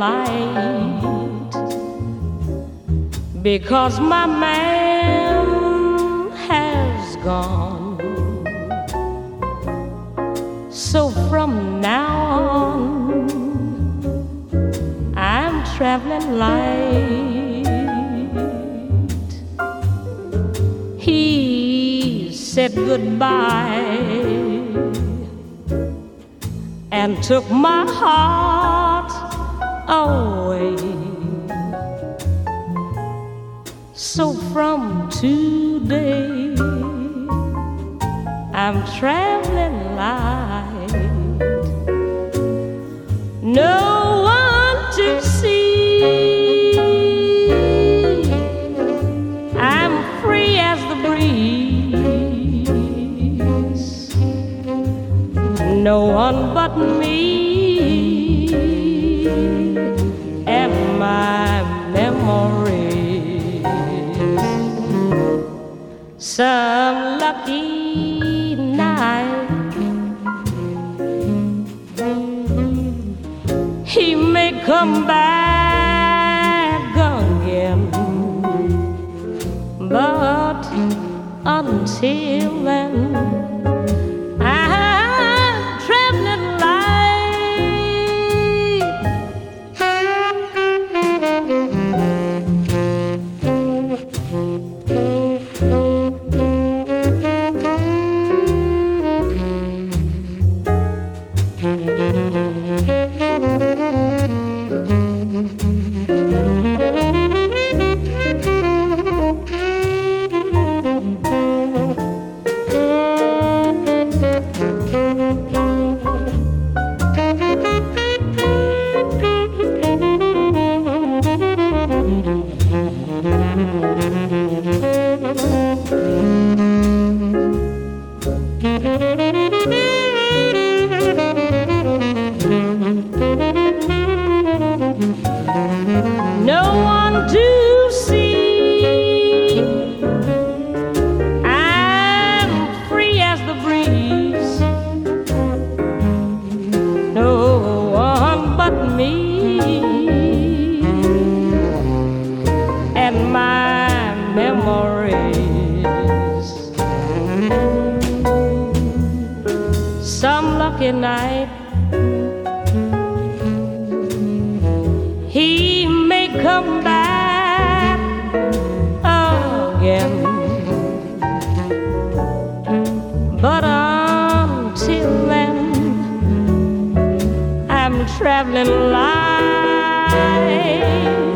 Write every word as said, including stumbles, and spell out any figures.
light, because my man has gone. So from now on, I'm traveling light. He said goodbye and took my heart away. So from today, I'm traveling light. No one to see. I'm free as the breeze. No one but me and my memories. Some lucky night he may come back again, but until then, I'm traveling no one to see. I'm free as the breeze. No one but me and my memories. Some lucky night he may come back again, but until then, I'm traveling light.